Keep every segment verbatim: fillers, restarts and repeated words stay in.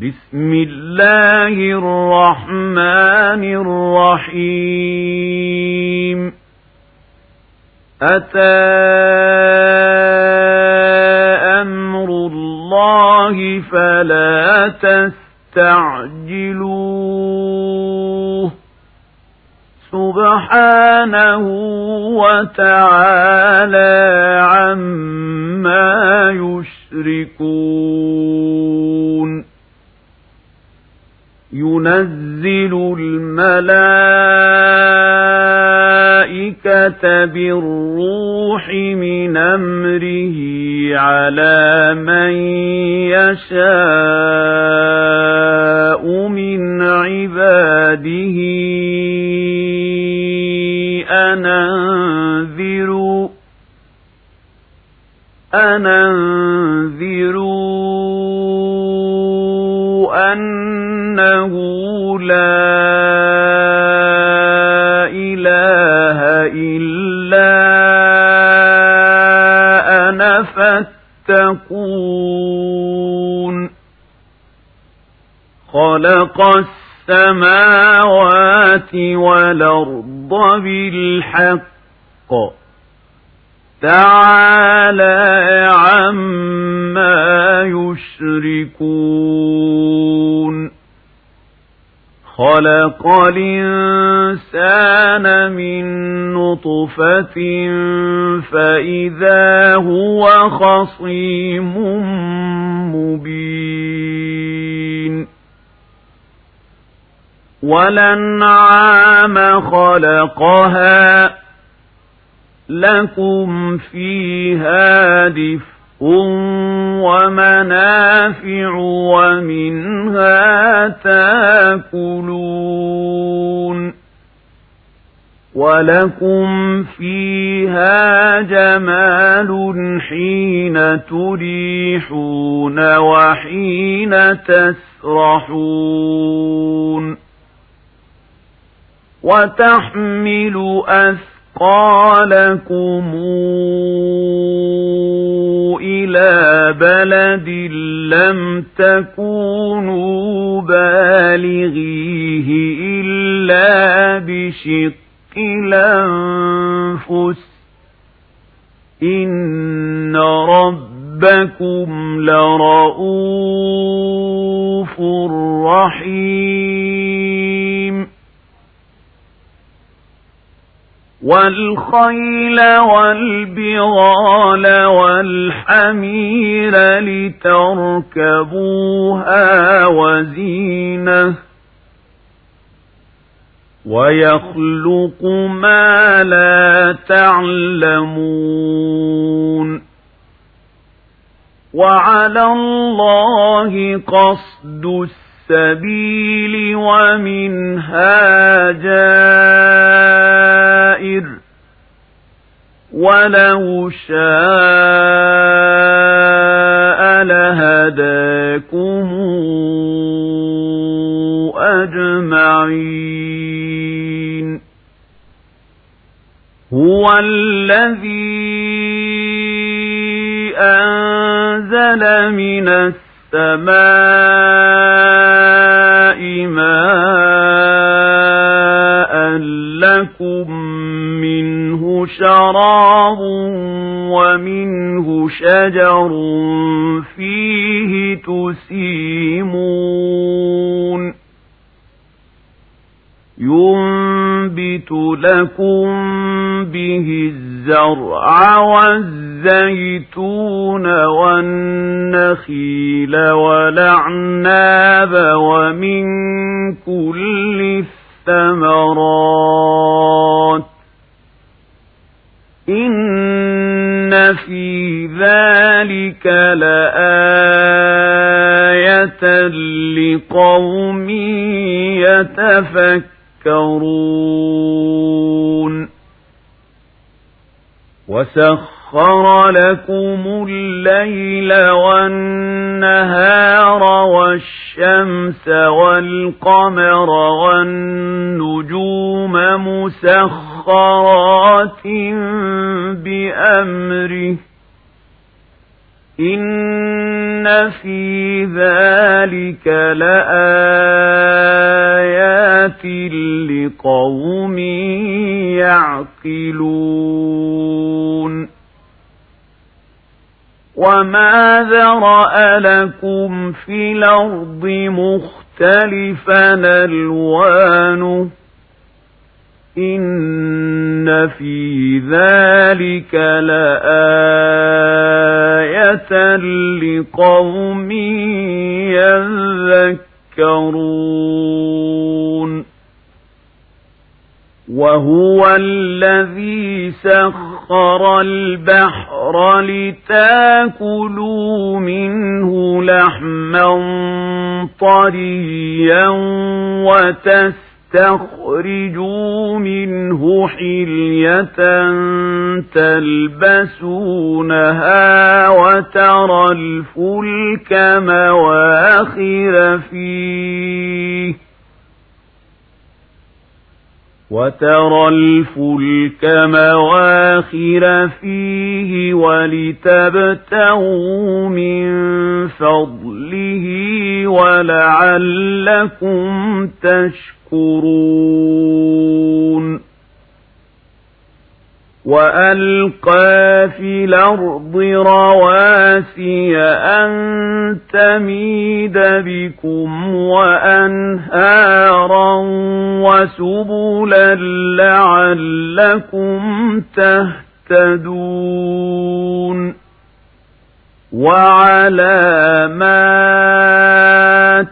بسم الله الرحمن الرحيم أتى أمر الله فلا تستعجلوه سبحانه وتعالى عما يشركون ينزل الملائكة بالروح من أمره على من يشاء من عباده أن أنذروا أن أنذروا أنه لا إله إلا أنا فاتقون خلق السماوات والأرض بالحق تعالى عما يشركون خلق الإنسان من نطفة فإذا هو خصيم مبين والأنعام خلقها لكم فيها دفء ومنافع ومنها تاكلون ولكم فيها جمال حين تريحون وحين تسرحون وتحمل أثقالكم قالكم إلى بلد لم تكونوا بالغيه إلا بشق الأنفس إن ربكم لرؤوف رحيم والخيل والبغال والحمير لتركبوها وزينة ويخلق ما لا تعلمون وعلى الله قصد السبيل ومنها جائر ولو شاء لهداكم أجمعين هو الذي أنزل من السماء ماء لكم منه شراب ومنه شجر فيه تسيمون ينبت لكم به الزرع والزيتون والنخيل والأعناب ومن كل الثمرات إن في ذلك لآية لقوم يتفكرون وسخر لكم الليل والنهار والشمس والقمر والنجوم مسخرات بأمره إن في ذلك لآيات لقوم يعقلون وما ذرأ لكم في الأرض مختلفا ألوانه إن في ذلك لآية لقوم يذكرون وهو الذي سخر البحر لتاكلوا منه لحما طريا وتستخرجوا منه حلية تلبسونها وترى الفلك مواخر فيه وترى الفلك مواخر فيه ولتبتغوا من فضله ولعلكم تشكرون وألقى في الأرض رواسي أن تميد بكم وأنهارا وسبلا لعلكم تهتدون وعلامات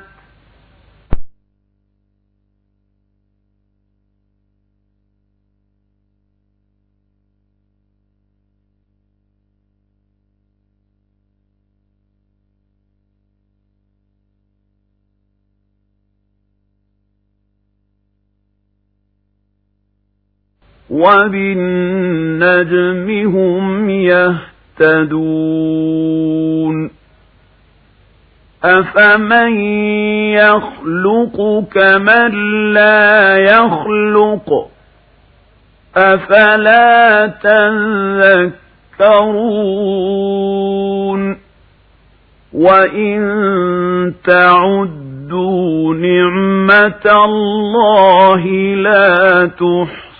وبالنجم هم يهتدون أفمن يخلق كمن لا يخلق أفلا تذكرون وإن تعدوا نعمة الله لا تحصوها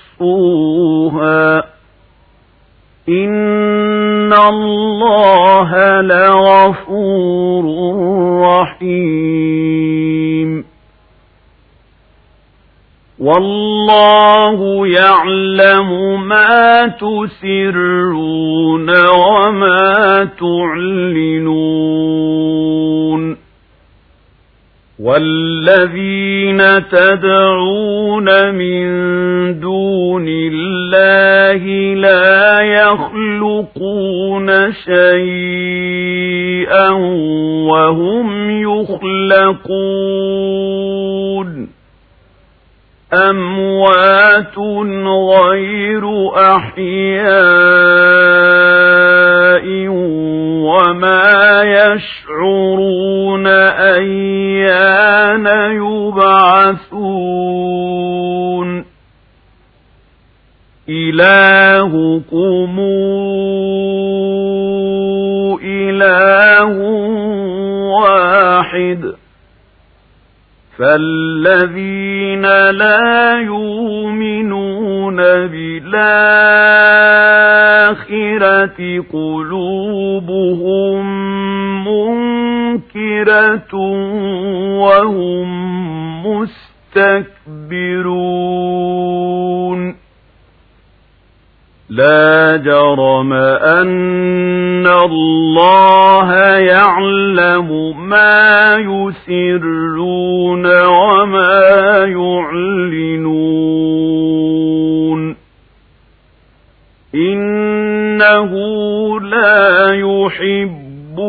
إن الله لغفور رحيم والله يعلم ما تسرون وما تعلنون والذين تدعون من دون الله لا يخلقون شيئا وهم يخلقون أموات غير أحياء وما يشعرون أيان يبعثون إلهكم إله واحد فالذين لا يؤمنون بالآخرة قلوبهم منكرة وهم مستكبرون لا جرم أن الله يعلم ما يسرون وما يعلنون إنه لا يحب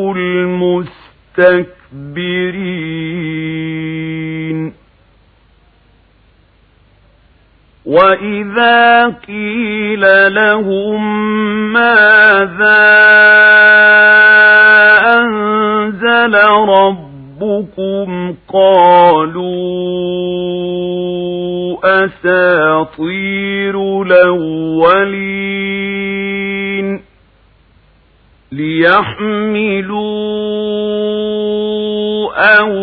المستكبرين وإذا قيل لهم ماذا أنزل ربكم قالوا أساطير الأولين ليحملوا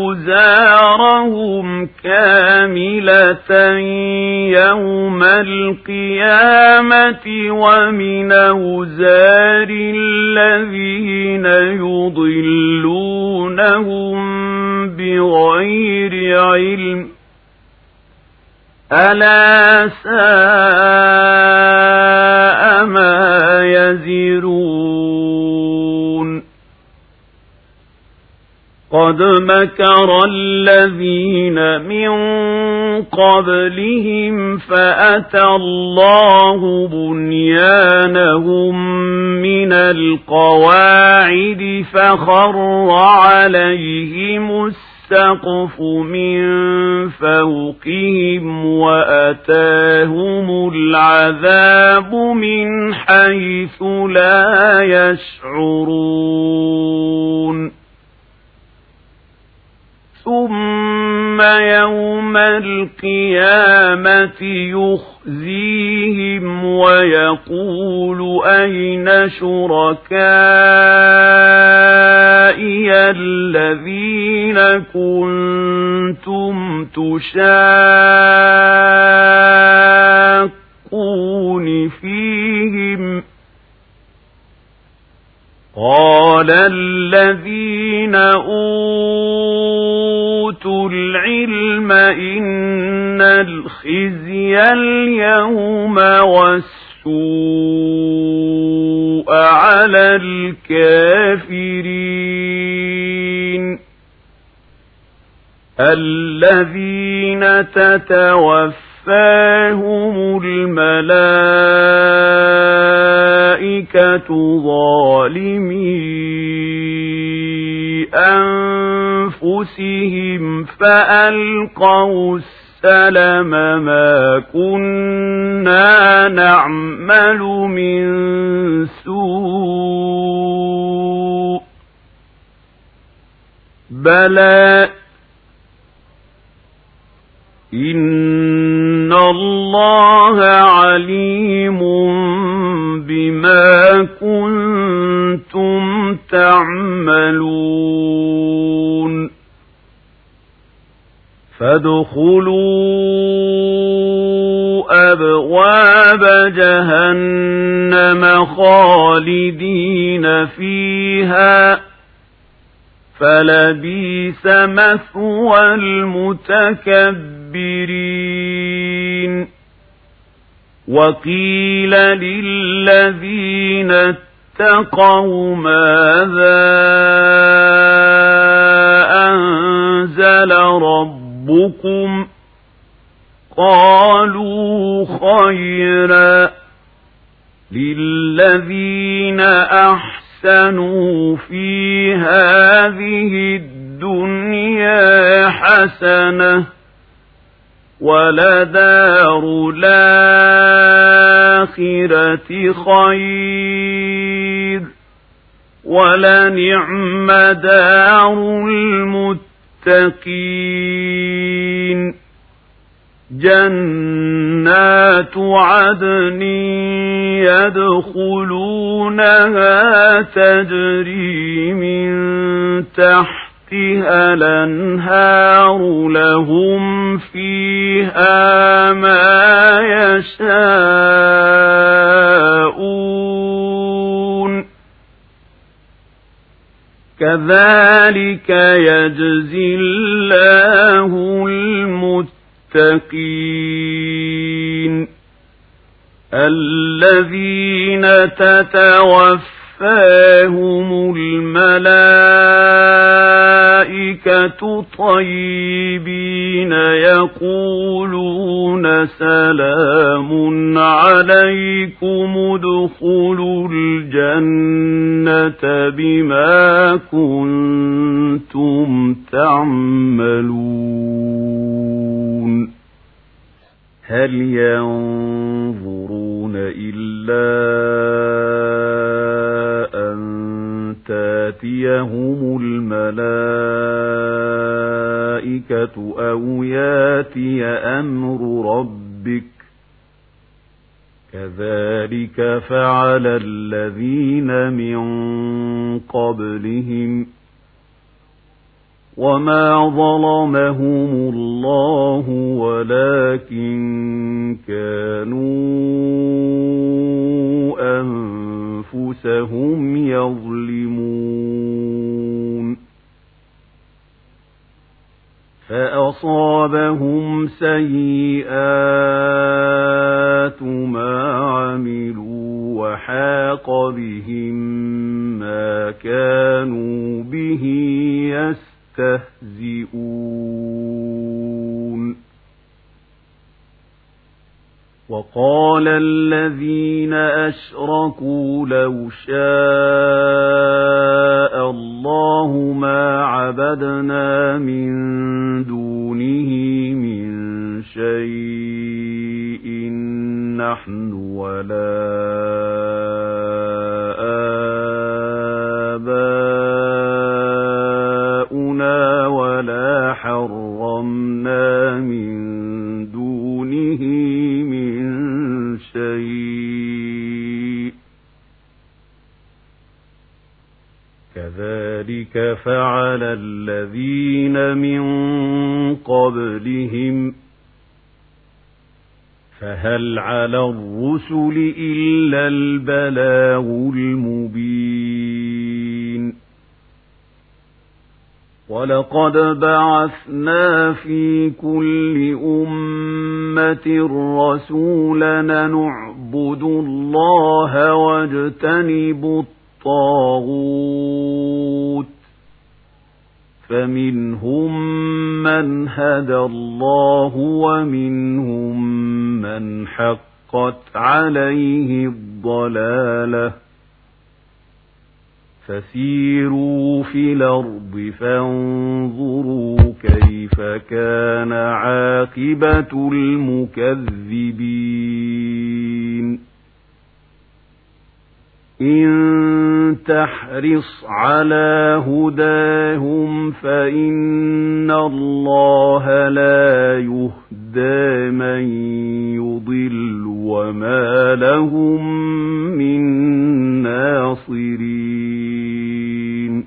أوزارهم كاملة يوم القيامة ومن أوزار الذين يضلونهم بغير علم ألا ساء ما يزرون قد مكر الذين من قبلهم فأتى الله بنيانهم من القواعد فخر عليهم السقف من فوقهم وأتاهم العذاب من حيث لا يشعرون ثم يوم القيامة يخزيهم ويقول أين شركائي الذين كنتم تشاقون فيهم قال الذين أوتوا العلم إن الخزي اليوم والسوء على الكافرين الذين تتوفاهم الملائكة ظالمي أنفسهم فألقوا السلم ما كنا نعمل من سوء بلى إن الله عليم بما كنتم تعملون فادخلوا أبواب جهنم خالدين فيها فلبئس مثوى المتكبرين وقيل للذين اتقوا ماذا أنزل ربكم قالوا خيرا للذين أحسنوا في هذه الدنيا حسنة ولدار الآخرة خير ولنعم دار المتقين جنات عدن يدخلونها تجري من تحتها الأنهار لهم فيها ما يشاءون كذلك يجزي الله المتقين الذين تتوفاهم الملائكة طيبين يقولون سلام عليكم ادخلوا الجنة بما كنتم تعملون هل ينظرون إلا أن تاتيهم الملائكة أو ياتي أمر ربك كذلك فعل الذين من قبلهم وما ظلمهم الله ولكن كانوا أنفسهم يظلمون فأصابهم سيئات ما عملوا وحاق بهم ما كانوا به يستهزئون وقال الذين أشركوا لو شاء الله ما عبدنا من دونه من شيء نحن ولا آباؤنا ولا حرمنا من دونه من شيء كذلك فعل الذين من قبلهم فهل على الرسل إلا البلاغ المبين ولقد بعثنا في كل أمة رسولا نعبد الله واجتنب الطاغوت فمنهم من هدى الله ومنهم من حقت عليه الضلالة فسيروا في الأرض فانظروا كيف كان عاقبة المكذبين إن تحرص على هداهم فإن الله لا يهدى من يضل وما لهم من ناصرين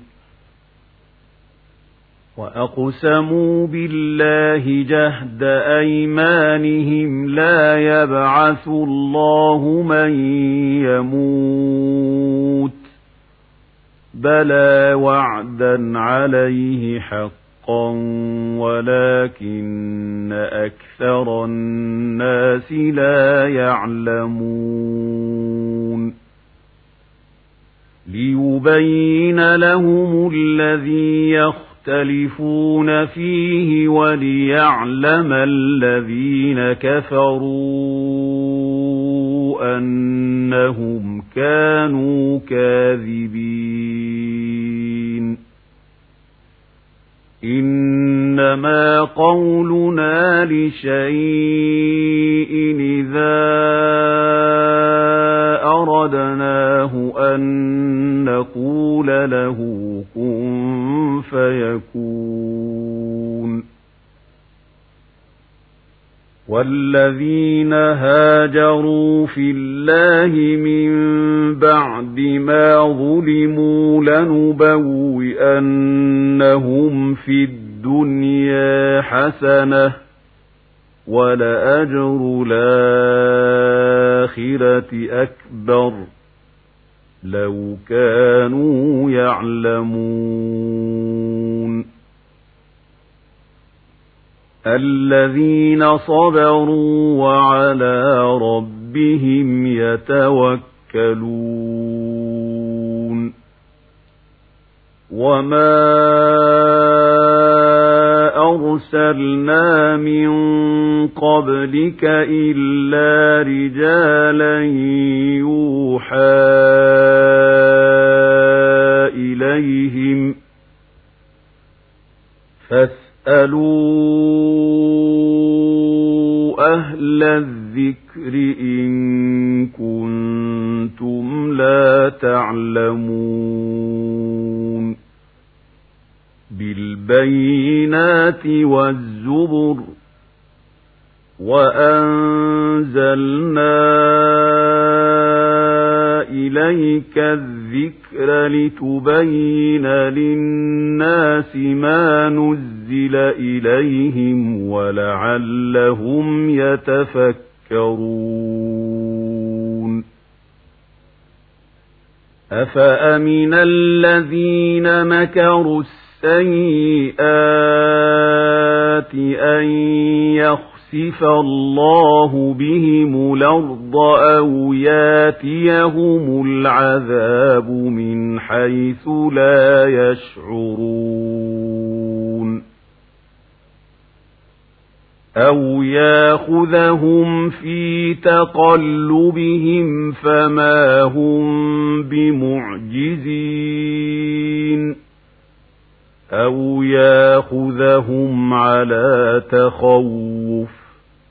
وأقسموا بالله جهد أيمانهم لا يبعث الله من يموت بلى وعدا عليه حقا ولكن أكثر الناس لا يعلمون ليبين لهم الذي يختلفون فيه وليعلم الذين كفروا أنهم كانوا كاذبين إنما قولنا لشيء إذا أردناه أن نقول له كن فيكون والذين هاجروا في الله من بعد ما ظلموا لنبوئنهم في الدنيا حسنة ولأجر الآخرة أكبر لو كانوا يعلمون الذين صبروا وعلى ربهم يتوكلون وما أرسلنا من قبلك إلا رجالا يوحى إليهم فاسألوا أهل الذكر إن كنتم لا تعلمون بالبينات والزبر وأنزلنا إليك الذكر لتبين للناس ما نزل إليهم ولعلهم يتفكرون أفأمن الذين مكروا السيئات أن يخسفوا يَخْسِفَ اللَّهُ بِهِمُ الْأَرْضَ أَوْ يَأْتِيَهُمُ الْعَذَابُ مِنْ حَيْثُ لَا يَشْعُرُونَ أَوْ يَأْخُذَهُمْ فِي تَقَلُّبِهِمْ فَمَا هُمْ بِمُعْجِزِينَ أَوْ يَأْخُذَهُمْ عَلَى تَخَوُّفٍ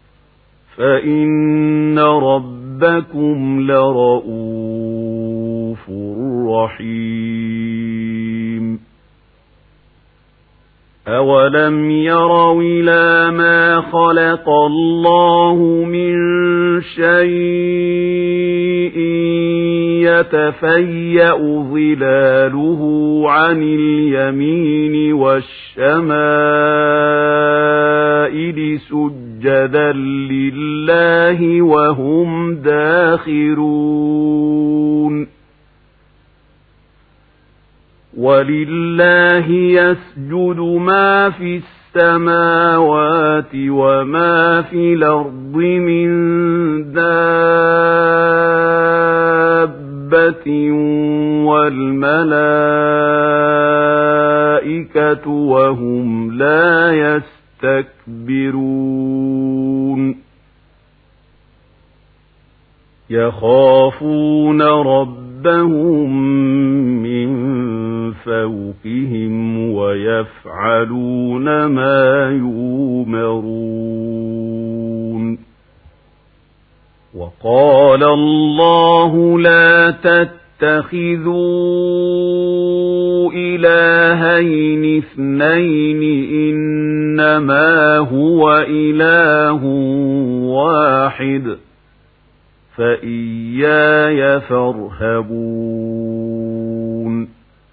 فَإِنَّ رَبَّكُمْ لَرَءُوفٌ رَحِيمٌ أَوَلَمْ يَرَوْا إِلَى مَا خَلَقَ اللَّهُ مِنْ شَيْءٍ يَتَفَيَّأُ ظِلَالُهُ عَنِ الْيَمِينِ وَالشَّمَائِلِ سُجَّدًا لِلَّهِ وَهُمْ دَاخِرُونَ وَلِلَّهِ يَسْجُدُ مَا فِي السَّمَاوَاتِ وَمَا فِي الْأَرْضِ مِنْ دَابَّةٍ وَالْمَلَائِكَةُ وَهُمْ لَا يَسْتَكْبِرُونَ يَخَافُونَ رَبَّهُم مِّن فَوْقِهِمْ وَيَفْعَلُونَ مَا يُؤْمَرُونَ وَقَالَ اللَّهُ لَا تَتَّخِذُوا إِلَٰهَيْنِ اثْنَيْنِ إِنَّمَا هُوَ إِلَٰهٌ وَاحِدٌ فَإِيَّايَ فَارْهَبُونِ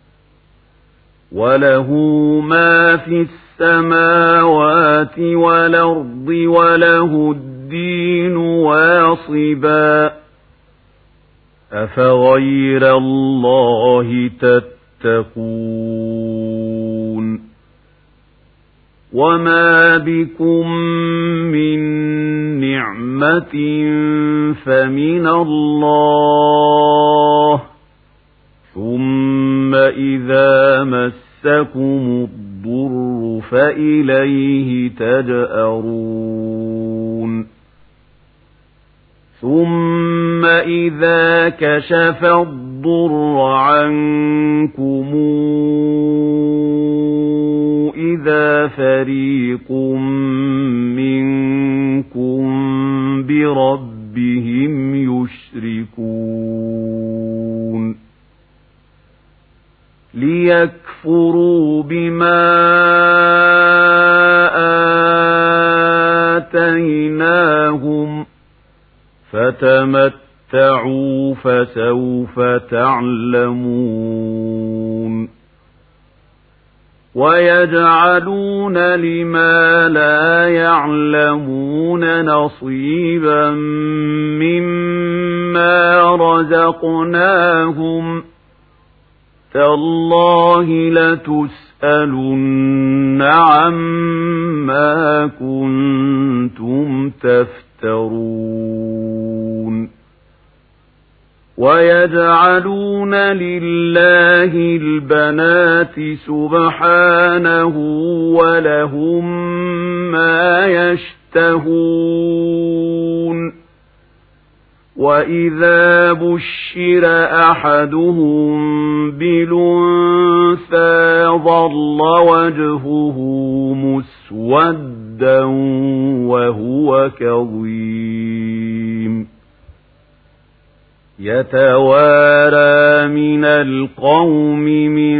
وَلَهُ مَا فِي السَّمَاوَاتِ وَالْأَرْضِ وَلَهُ الدِّينُ وَاصِبًا أَفَغَيْرَ اللَّهِ تَتَّقُونَ وَمَا بِكُم مِّن نِّعْمَةٍ فَمِنَ اللَّهِ ثُمَّ إِذَا مَسَّكُمُ الضُّرُّ فَإِلَيْهِ تَجْأَرُونَ ثُمَّ إِذَا كَشَفَ الضُّرَّ عَنكُمْ إِذَا فَرِيقٌ مِّنكُم بِرَبِّهِمْ يُشْرِكُونَ لِيَكْفُرُوا بِمَا آتَيْنَاهُمْ فَتَمَتَّعُوا فَسَوْفَ تَعْلَمُونَ وَيَجْعَلُونَ لِمَا لَا يَعْلَمُونَ نَصِيبًا مِّمَّا رَزَقْنَاهُمْ تَاللَّهِ لَتُسْأَلُنَّ عَمَّا كُنتُمْ تَفْتَرُونَ وَيَجْعَلُونَ لِلَّهِ الْبَنَاتِ سُبْحَانَهُ وَلَهُم مَّا يَشْتَهُونَ وَإِذَا بُشِّرَ أَحَدُهُم بِالْأُنثَىٰ ظَلَّ وَجْهُهُ مُسْوَدًّا وَهُوَ كَظِيمٌ يَتَوَارَىٰ مِنَ الْقَوْمِ مِن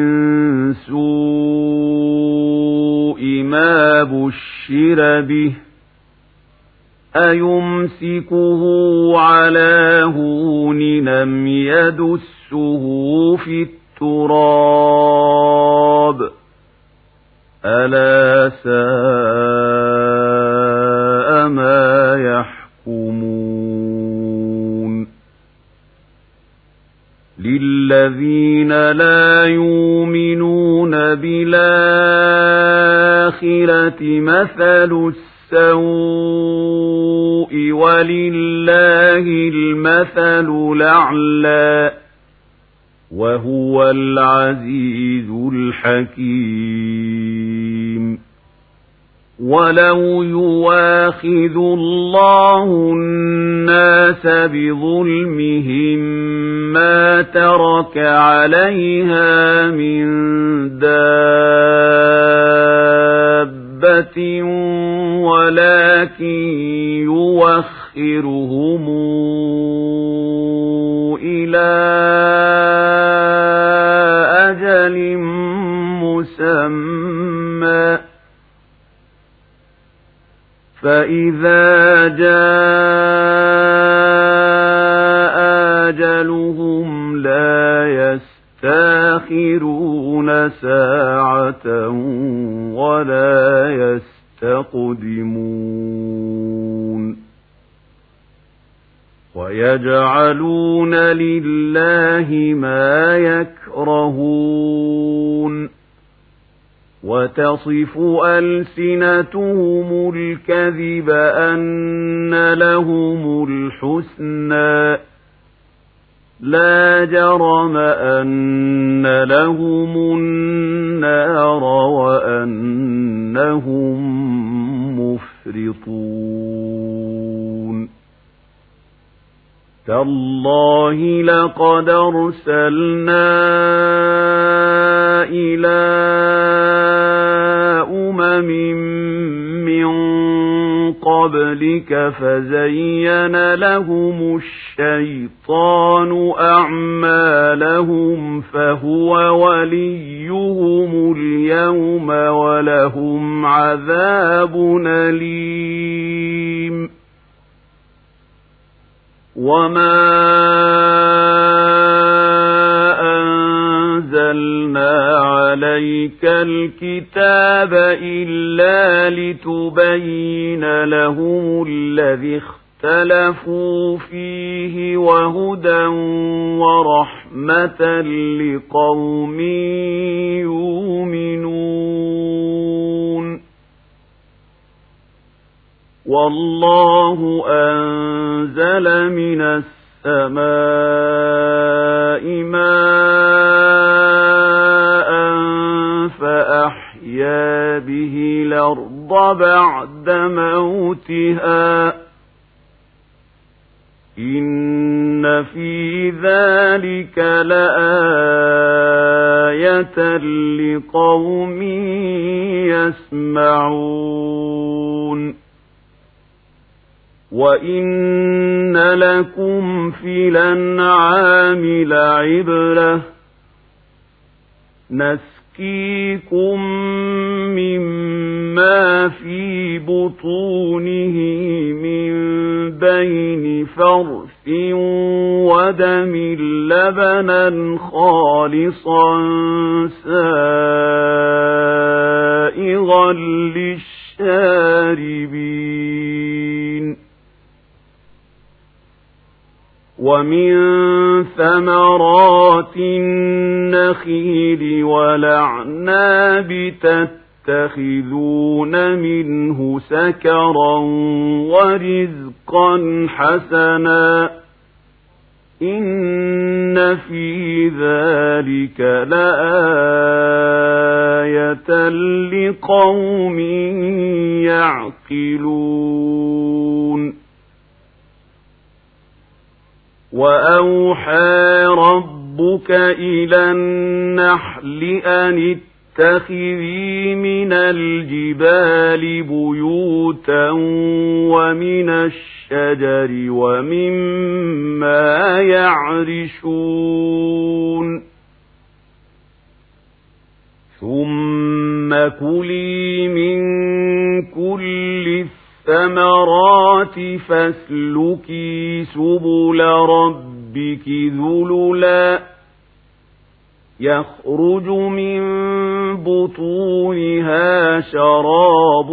سُوءِ مَا بُشِّرَ بِهِ أيمسكه على هون أم يدسه في التراب ألا ساء ما يحكمون للذين لا يؤمنون بالآخرة مثل السوء ولله المثل الأعلى وهو العزيز الحكيم ولو يواخذ الله الناس بظلمهم ما ترك عليها من دابة ولكن يوخرهم إلى أجل مسمى فإذا جاء أجلهم لا يستأخرون ساعة ولا يستقدمون ويجعلون لله ما يكرهون وتصف ألسنتهم الكذب أن لهم الحسنى لا جرم أن لهم النار وأنهم مفرطون تالله لقد أرسلنا إلى أمم من قبلك فزين لهم الشيطان أعمالهم فهو وليهم اليوم ولهم عذاب أليم وما أنزلنا عليك الكتاب إلا لتبين لهم الذي اختلفوا فيه وهدى ورحمة لقوم يؤمنون والله أنزل من السماء ماء فأحيا به الأرض بعد موتها إن في ذلك لآية لقوم يسمعون وإن لكم في الأنعام لعبرة نسقيكم مما في بطونه من بين فرث ودم لبنا خالصا سائغا للشاربين ومن ثمرات النخيل والأعناب تتخذون منه سكرا ورزقا حسنا إن في ذلك لآية لقوم يعقلون وأوحى ربك إلى النحل أن اتخذي من الجبال بيوتا ومن الشجر ومما يعرشون ثم كلي من كل الثمرات فاسلكي سبل ربك ذللا يخرج من بطونها شراب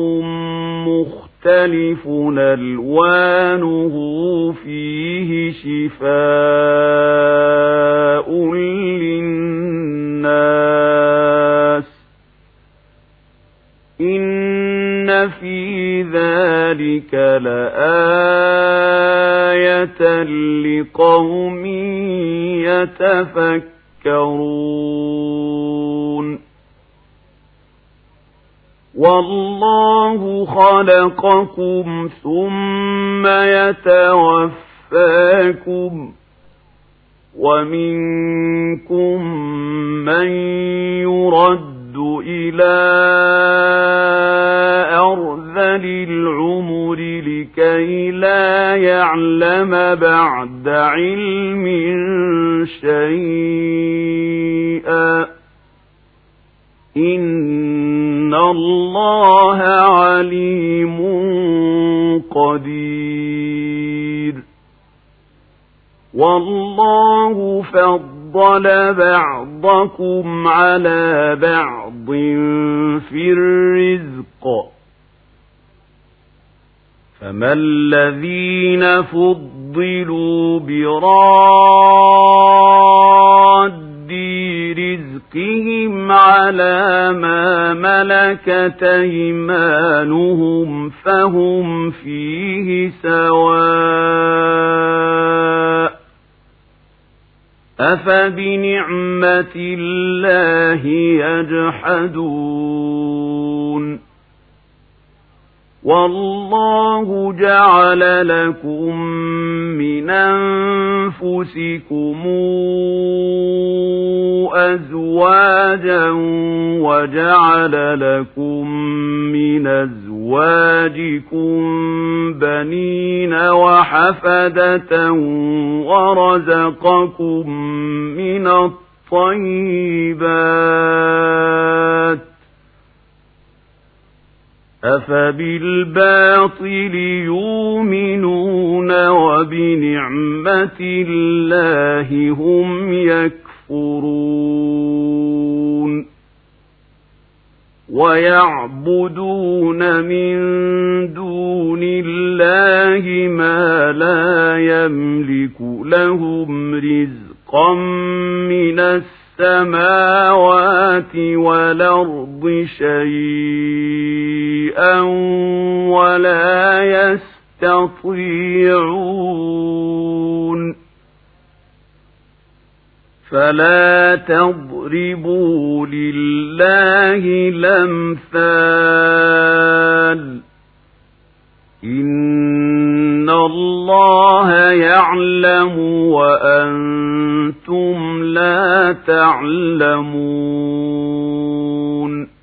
مختلف ألوانه فيه شفاء للناس إن في ذلك لآية لقوم يتفكرون والله خلقكم ثم يتوفاكم ومنكم من يرد إلى أرذل العمر لكي لا يعلم بعد علم شيئا إن الله عليم قدير والله فضل بعضكم على بعض في الرزق فما الذين فضلوا براد رزقهم على ما ملكت أيمانهم فهم فيه سواء أفبنعمة الله يجحدون والله جعل لكم من أنفسكم أزواجا وجعل لكم من أزواجكم بنين وحفدة ورزقكم من الطيبات أفبالباطل يؤمنون وبنعمة الله هم يكفرون ويعبدون من دون الله ما لا يملك لهم رزقا من السماوات والأرض شيئا ولا يستطيعون فلا تضربوا لله الأمثال إن الله يعلم وأنتم لا تعلمون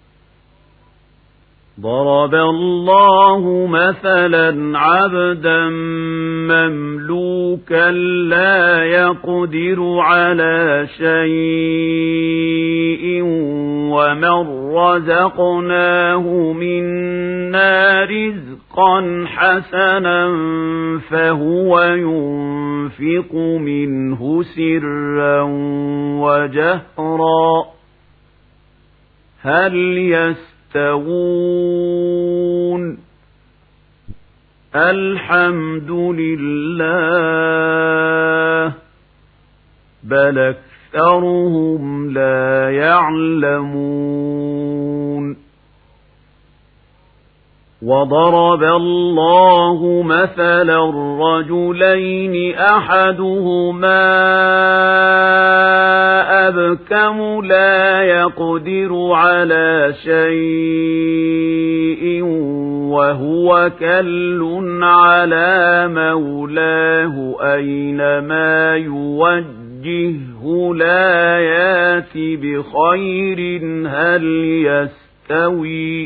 ضرب الله مثلا عبدا مملوكا لا يقدر على شيء ومن رزقناه منا رزقا حسنا فهو ينفق منه سرا وجهرا هل يستوون الحمد لله بل أكثرهم لا يعلمون وضرب الله مثلا رجلين أحدهما أبكم لا يقدر على شيء وهو كل على مولاه أينما يوجهه لا يات بخير هل يستوي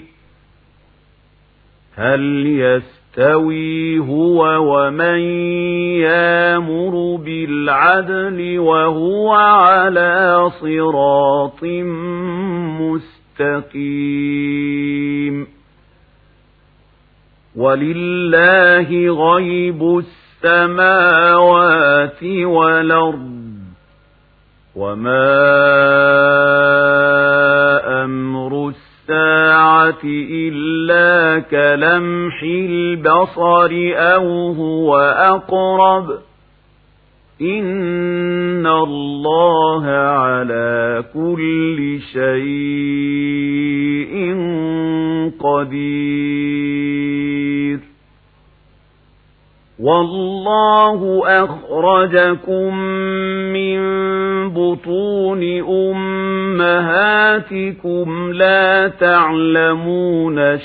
هل يستوي هو ومن يامر بالعدل وهو على صراط مستقيم ولله غيب السماوات والأرض وما أمر الساعة إلا كلمح البصر أو هو أقرب إن الله على كل شيء قدير والله أخرجكم من بطون أمهاتكم لا تعلمون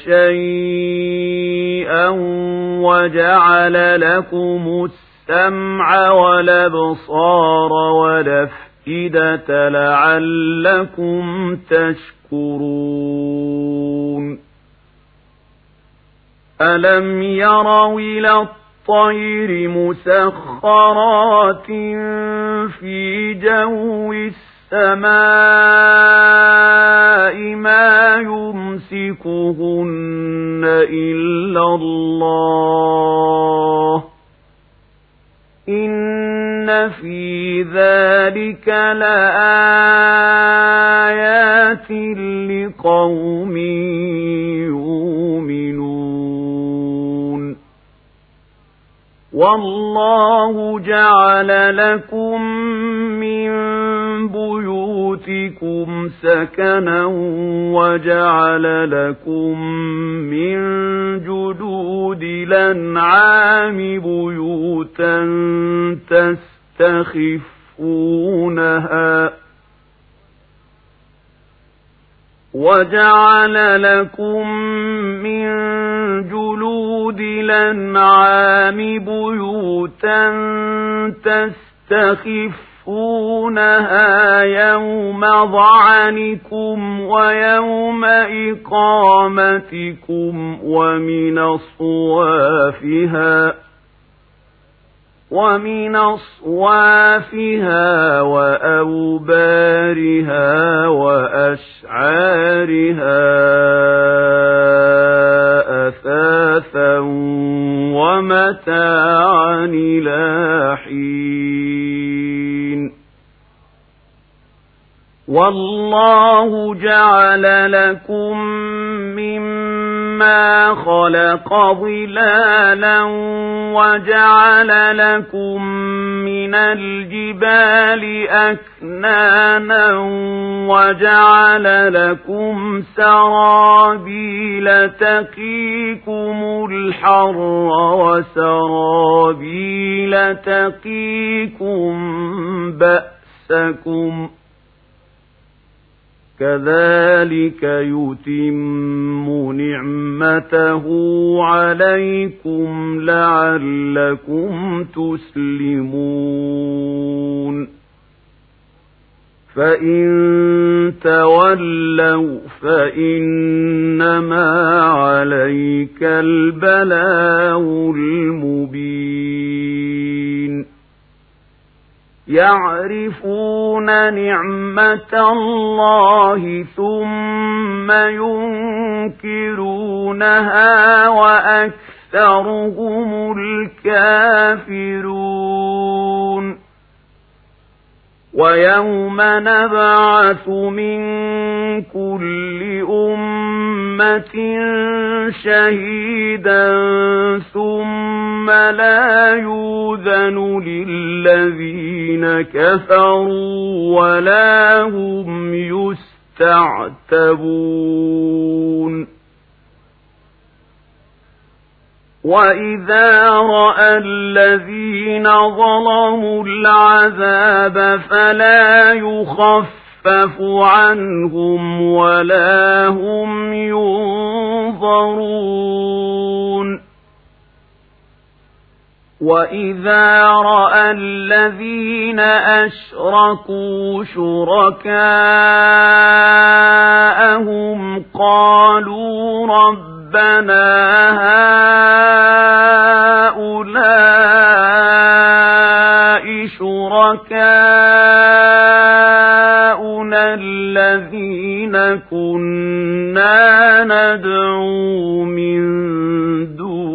شيئا وجعل لكم السمع والأبصار والأفئدة لعلكم تشكرون ألم يروا إلى الطير مسخرات في جو السماء ما يمسكهن إلا الله إن في ذلك لآيات لقوم يؤمنون والله جعل لكم من بيوتكم سكنا وجعل لكم من جلود الأنعام بيوتا تستخفونها وجعل لكم من جلود الأنعام بيوتا تستخفونها يوم ظعنكم ويوم إقامتكم ومن أصوافها ومن أصوافها وأوبارها وأشعارها أثاثا ومتاعا إلى حين والله جعل لكم مما خلق ظلالا وجعل لكم من الجبال أكنانا وجعل لكم سرابيل تقيكم الحر وسرابيل تقيكم بأسكم كذلك يتم نعمته عليكم لعلكم تسلمون فإن تولوا فإنما عليك البلاغ المبين يعرفون نعمة الله ثم ينكرونها وأكثرهم الكافرون ويوم نبعث من كل أمة شهيدا ثم لا يؤذن للذين كفروا ولا هم يستعتبون وإذا رأى الذين ظلموا العذاب فلا يخفف عنهم ولا هم ينظرون وإذا رأى الذين أشركوا شركاءهم قالوا ربنا هؤلاء شركاؤنا الذين كنا ندعو من دون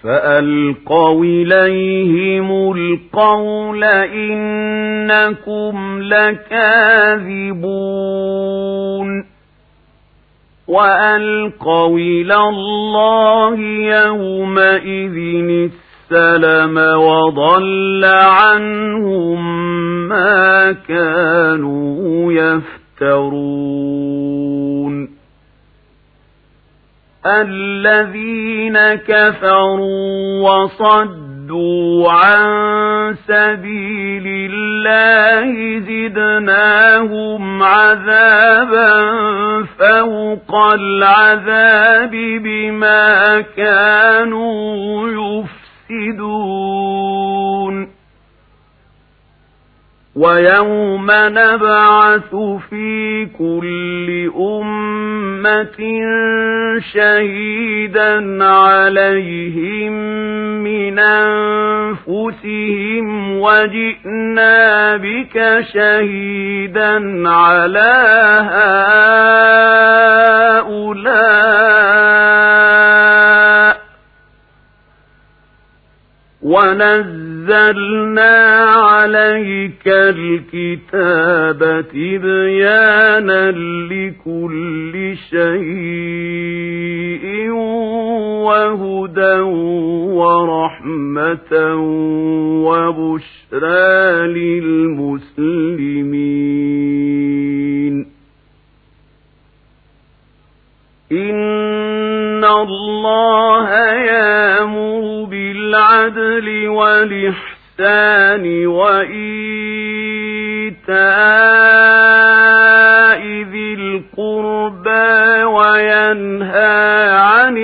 فألقوا إليهم القول إنكم لكاذبون وألقوا إلى الله يومئذ السلم وضل عنهم ما كانوا يفترون الذين كفروا وصدوا عن سبيل الله زدناهم عذابا فوق العذاب بما كانوا يفسدون ويوم نبعث في كل أمة شهيدا عليهم من أنفسهم وجئنا بك شهيدا على هؤلاء ونزلنا عليك الكتاب تبيانا لكل شيء وهدى ورحمة وبشرى للمسلمين إن الله يأمر بالعدل والإحسان وإيتاء ذي القربى وينهى عن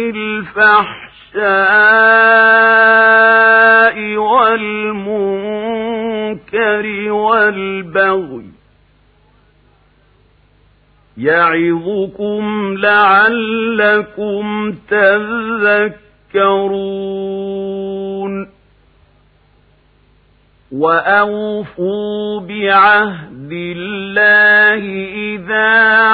الفحشاء والمنكر والبغي يعظكم لعلكم تذكرون وأوفوا بعهد الله إذا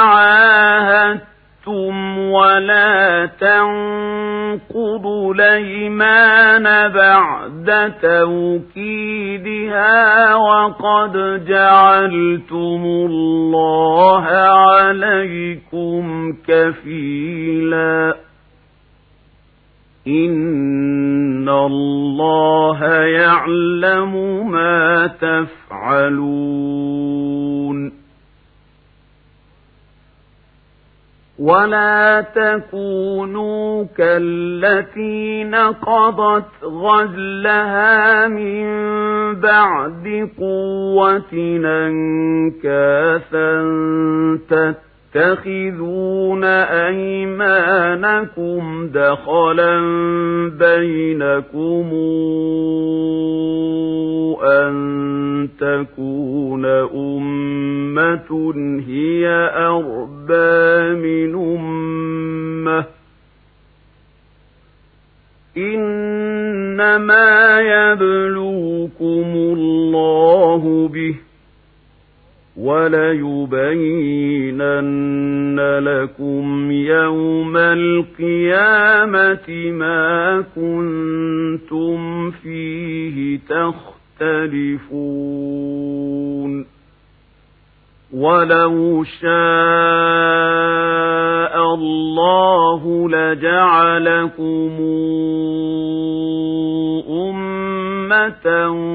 عاهدتم ولا تنقضوا الأيمان بعد توكيدها وقد جعلتم الله عليكم كفيلا إن الله يعلم ما تفعلون ولا تكونوا كالتي نقضت غزلها من بعد قوة أنكاثا تتخذون أيمانكم دخلا بينكم أن تكون أمة هي أربى من أمة إنما يبلوكم الله به وليبينن لكم يوم القيامة ما كنتم فيه تختلفون ولو شاء الله لجعلكم أمة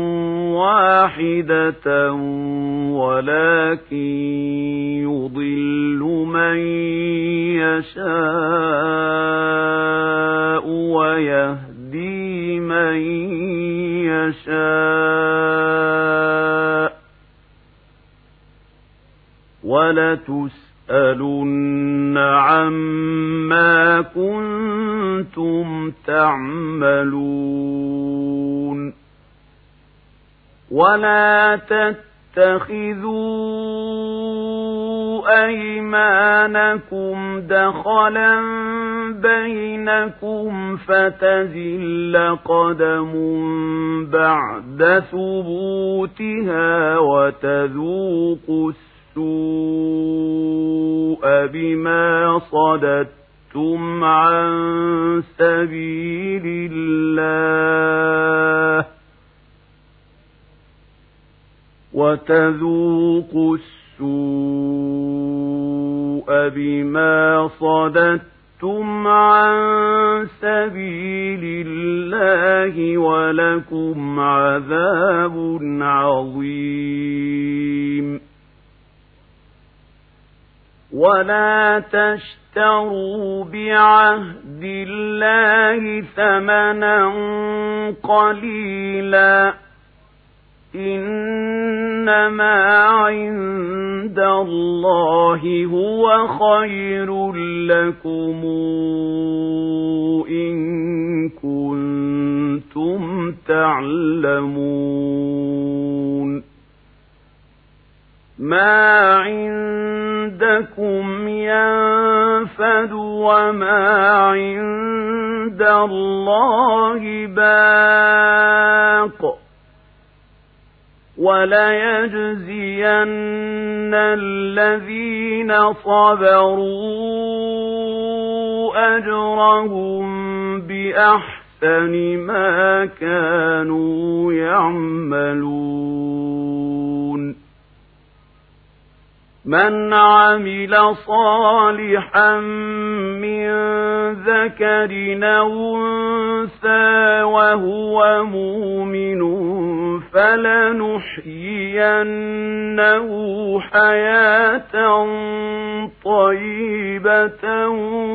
واحدة ولكن يضل من يشاء ويهدي من يشاء ولتسألن عما كنتم تعملون ولا تتخذوا أيمانكم دخلا بينكم فتزل قدم بعد ثبوتها وتذوقوا السوء بما صددتم صددتم عن سبيل الله وتذوقوا السوء بما صددتم عن سبيل الله ولكم عذاب عظيم. ولا تشتروا بعهد الله ثمنا قليلا إنما عند الله هو خير لكم إن كنتم تعلمون. ما عندكم ينفد وما عند الله باق وليجزين الذين صبروا أجرهم بأحسن ما كانوا يعملون. من عمل صالحا من ذكر أو أنثى وهو مؤمن فلنحيينه حياة طيبة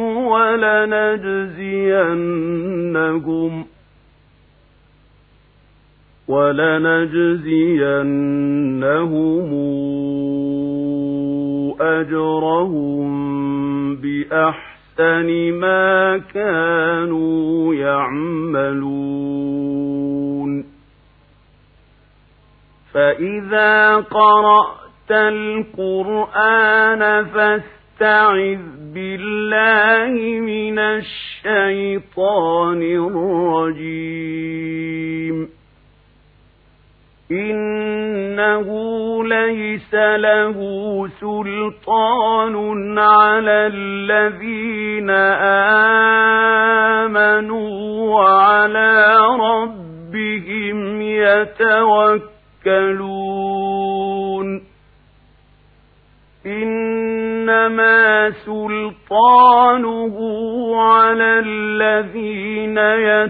ولنجزينهم ولنجزينهم أجرهم بأحسن ما كانوا يعملون. فإذا قرأت القرآن فاستعذ بالله من الشيطان الرجيم. إنه ليس له سلطان على الذين آمنوا وعلى ربهم يتوكلون. إنما سلطانه على الذين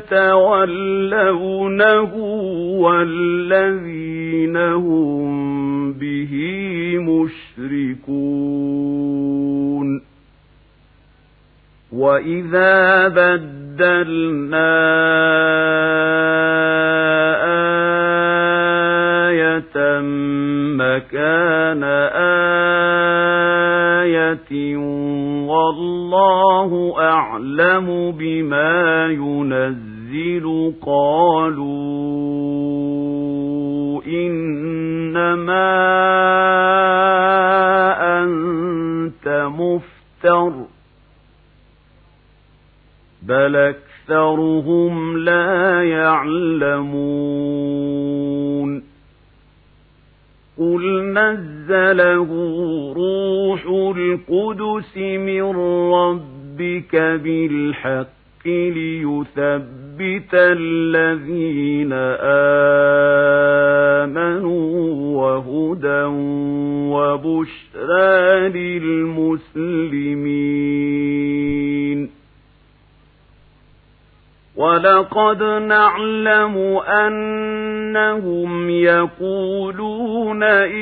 يتولونه والذين هم به مشركون. وإذا بدلنا آية مكان آية والله أعلم بما ينزل قالوا إنما أنت مفتر بل أكثرهم لا يعلمون. قل نزله روح القدس من ربك بالحق ليثبت الذين آمنوا وهدى وبشرى للمسلمين. ولقد نعلم أنهم يقولون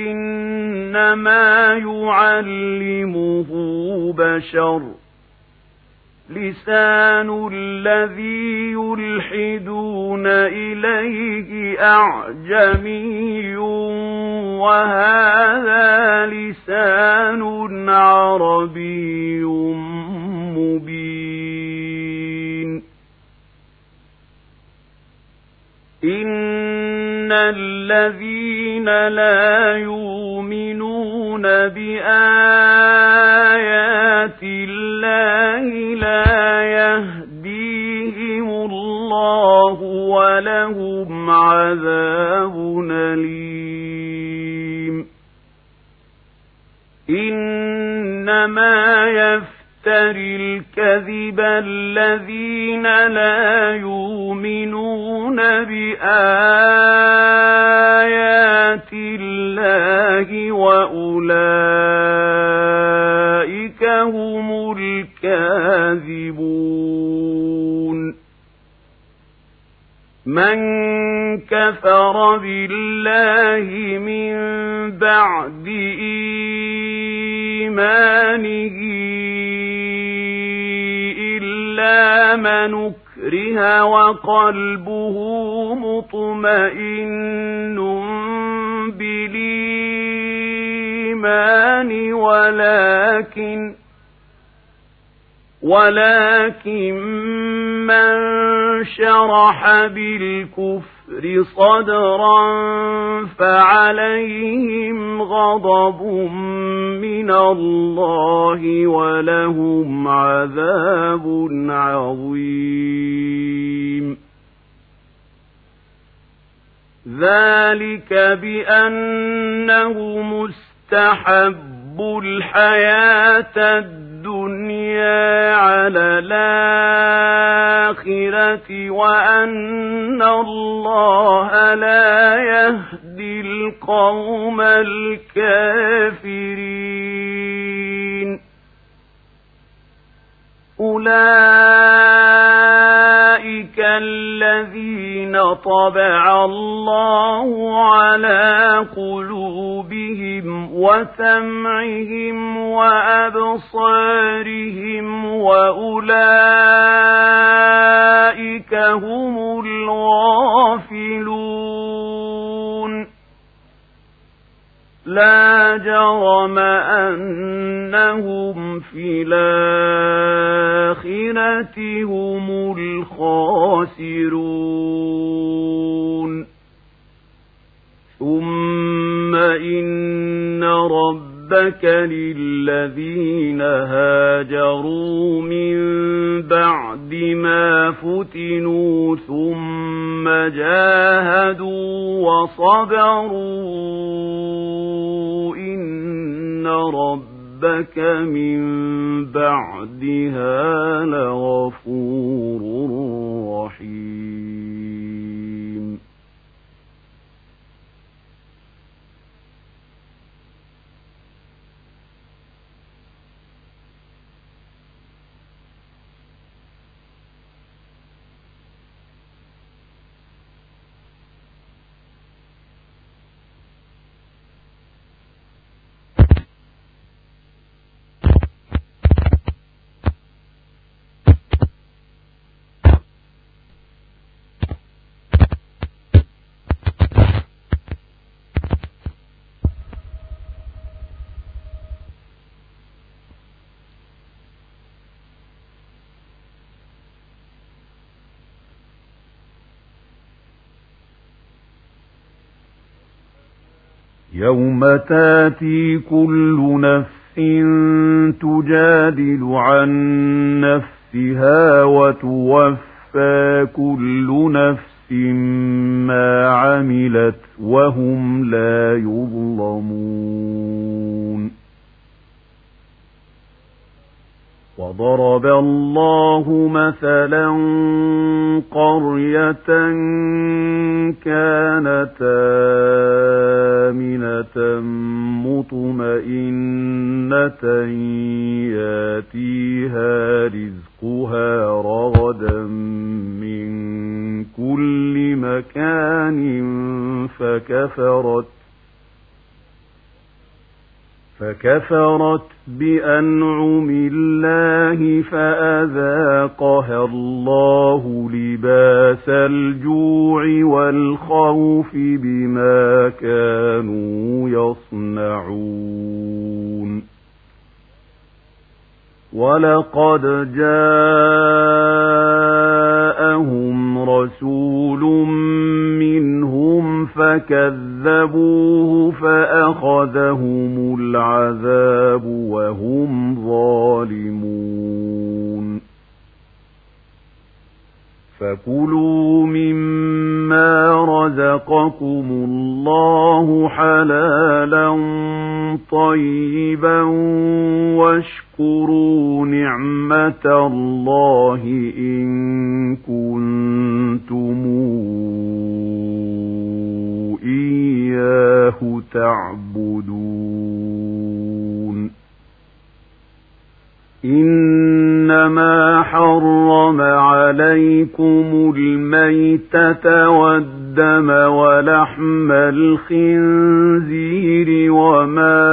إنما يعلمه بشر لسان الذي يلحدون إليه أعجمي وهذا لسان عربي مبين. إن الذين لا يؤمنون بآيات الله لا يهديهم الله ولهم عذاب أليم. إنما يفتح يفتري الكذب الذين لا يؤمنون بآيات الله وأولئك هم الكاذبون. من كفر بالله من بعد إيمانه إلا من أكره وقلبه مطمئن بالإيمان ولكن ولكن من شرح بالكفر صدرا فعليهم غضب من الله ولهم عذاب عظيم. ذلك بأنه مستحب الحياة الدنيا على الآخرة وأن الله لا يهدي القوم الكافرين. أولئك الذين طبع الله على قلوبهم وسمعهم وأبصارهم وأولئك هم الغافلون. لا جرم أنهم في الآخرة هم الخاسرون. ثم إن ربك للذين هاجروا من بعد ما فتنوا ثم جاهدوا وصبروا إن ربك من بعدها لغفور رحيم. يوم تاتي كل نفس تجادل عن نفسها وتوفى كل نفس ما عملت وهم لا يظلمون. وضرب الله مثلا قرية كانت آمنة مطمئنة ياتيها رزقها رغدا من كل مكان فكفرت فكفرت بأنعم الله فأذاقها الله لباس الجوع والخوف بما كانوا يصنعون. ولقد جاءهم رسول منهم فكذبوه فأخذهم العذاب وهم ظالمون. فكلوا مما رزقكم الله حلالا طيبا واشكروا واذكروا نعمة الله إن كنتم إياه تعبدون إنما حرم عليكم الميتة والدم ولحم الخنزير وما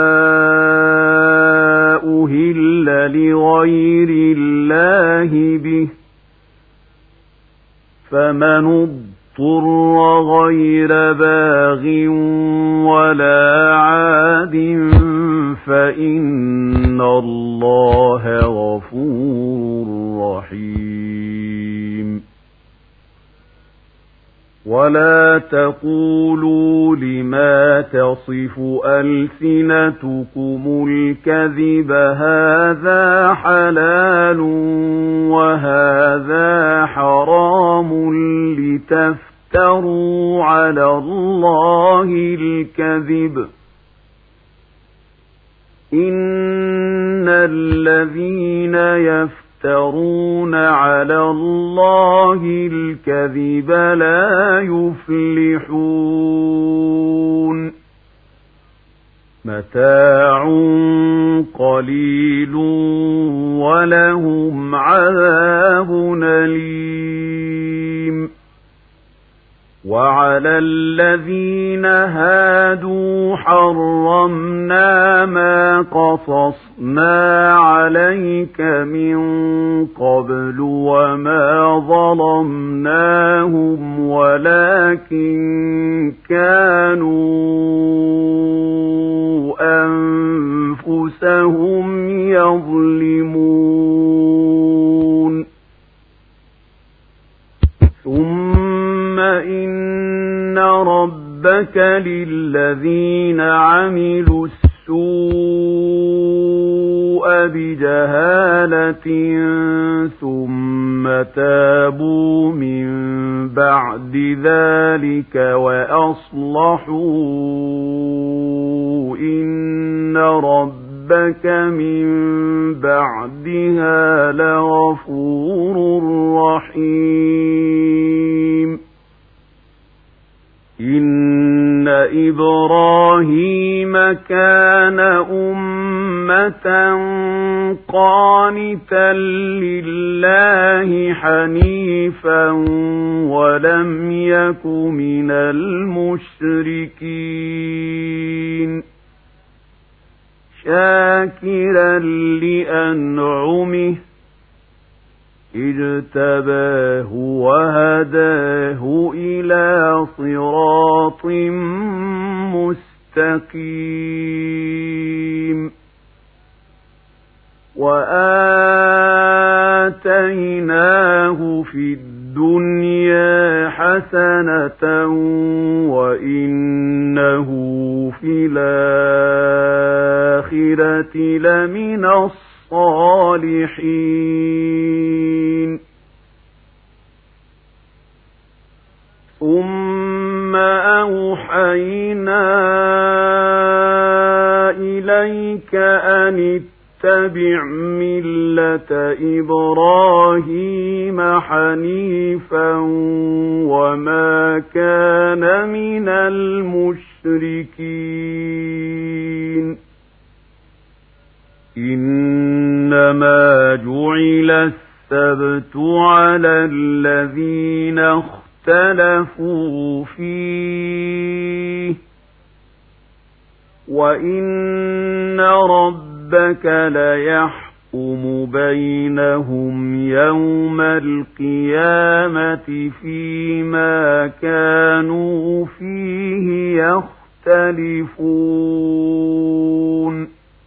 أهل لغير الله به فمن اضطر غير باغ ولا عاد فإن الله غفور رحيم ولا تقولوا لما تصف ألسنتكم الكذب هذا حلال وهذا حرام لتفتروا على الله الكذب إن الذين يفترون على الله الكذب لا يفلحون متاع قليل ولهم عذاب أليم وعلى الذين هادوا حرمنا ما قصصنا عليك من قبل وما ظلمناهم ولكن كانوا أنفسهم يظلمون ثم إن ربك للذين عملوا السوء بجهالة ثم تابوا من بعد ذلك وأصلحوا إن ربك من بعدها لغفور رحيم إن إبراهيم كان أمة قانتا لله حنيفا ولم يك من المشركين شاكرا لأنعمه اجتباه وهداه إلى صراط مستقيم وآتيناه في الدنيا حسنة وإنه في الآخرة لمن الصالحين ثم أوحينا إليك أن اتبع ملة إبراهيم حنيفا وما كان من المشركين إنما جعل السبت على الذين اختلفوا فيه وإن ربك ليحكم بينهم يوم القيامة فيما كانوا فيه يختلفون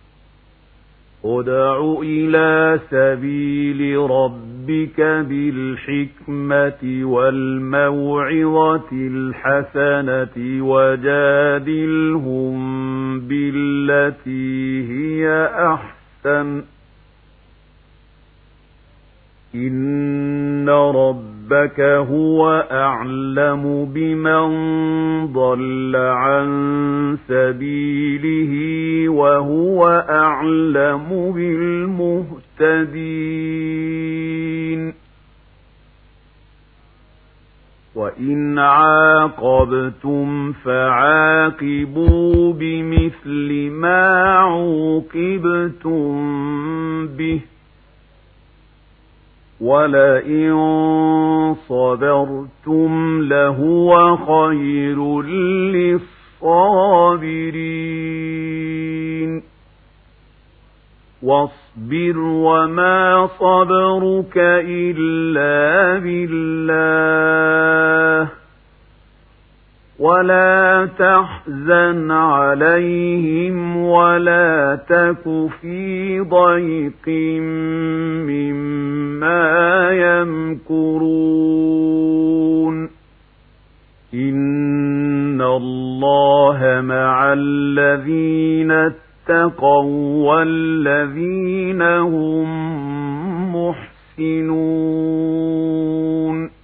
ادع إلى سبيل ربك بالحكمة والموعظة الحسنة وجادلهم بالتي هي أحسن إن ربك ربك هو أعلم بمن ضل عن سبيله وهو أعلم بالمهتدين وإن عاقبتم فعاقبوا بمثل ما عوقبتم به ولئن صبرتم لهو خير للصابرين واصبر وما صبرك إلا بالله ولا تحزن عليهم ولا تك في ضيق مما يمكرون إن الله مع الذين اتقوا والذين هم محسنون